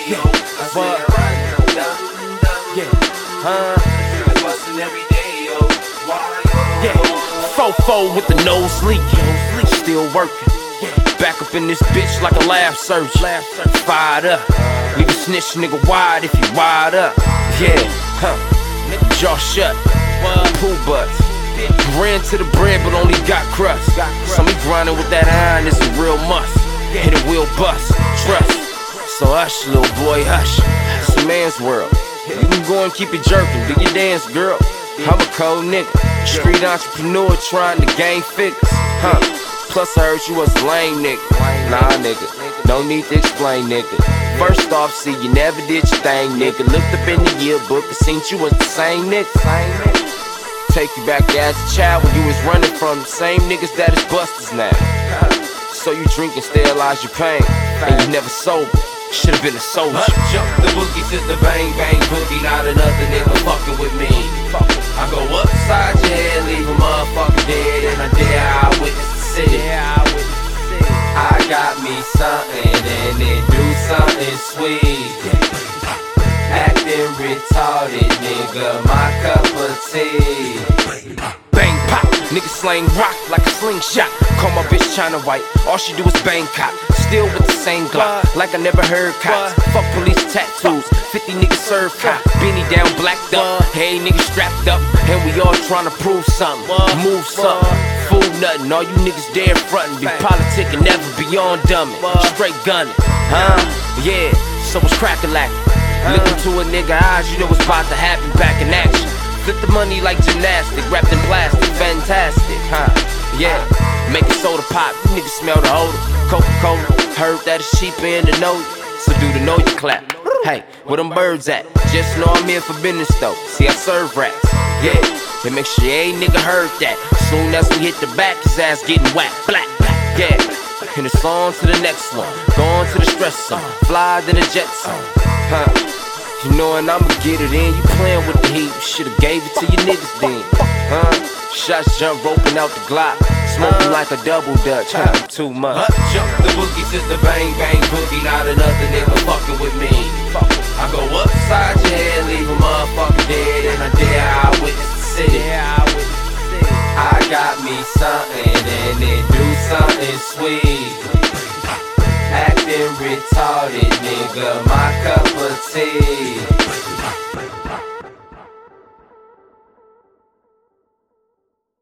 yo. Fuck. Yeah. Bustin' every day, yo. Yeah. Fofo with the nose leaking. Still working. Back up in this bitch like a lab surgeon. Fired up. Leave a snitch nigga wide if you wide up. Yeah. Jaw shut. Pool butts. Ran to the bread but only got crust. So me grinding with that iron is a real must. Hit it will bust. Trust. So hush, little boy, hush. It's a man's world. You can go and keep it jerking. Do your dance, girl. I'm a cold nigga. Street entrepreneur trying to gain figures. Plus I heard you was a lame nigga. Nah, nigga. No need to explain, nigga. First off, see, you never did your thing, nigga. Looked up in the yearbook and seen you was the same nigga. Take you back as a child when you was running from the same niggas that is busters now. So you drink and sterilize your pain, and you never sober. Should've been a soldier. Jump the boogie to the bang bang boogie. Not another nigga fucking with me. I go upside your head, leave a motherfucker dead, and I dare I witness the city. I got me something and then do something sweet. Acting retarded, nigga, my cup of tea. Bang pop, nigga slang rock like a slingshot. Call my bitch China White, all she do is bang cop. Still with the same Glock, like I never heard cops. Fuck police tattoos, 50 niggas serve cop. Beanie down, blacked up, hey niggas strapped up. And we all tryna prove something, move something. Fool nothing, all you niggas there frontin'. Be politicking, never beyond dummin'. Straight gunning, yeah, so it's crack-a-lackin'. Look into a nigga eyes, you know what's about to happen back in action. Flip the money like gymnastic, wrapped in plastic, fantastic, yeah. Making soda pop, you niggas smell the odor. Coca-Cola, heard that it's cheaper in the know. So do the know you clap. Hey, where them birds at? Just know I'm here for business though. See, I serve rats, yeah. And make sure a nigga heard that. Soon as we hit the back, his ass getting whacked, black, yeah. And it's on to the next one. Go on to the stress zone. Fly than a jet zone. You knowin' I'ma get it in. You playin' with the heat. You should've gave it to your niggas then. Shots jump roping out the Glock. Smoking like a double dutch. Too much. Jump the boogie to the bang bang boogie. Not another nigga fucking with me. I go upside your head, leave a motherfucker dead, and I dare I witness the city. I got me something and then do something sweet. Acting retarded, nigga, my cup of tea.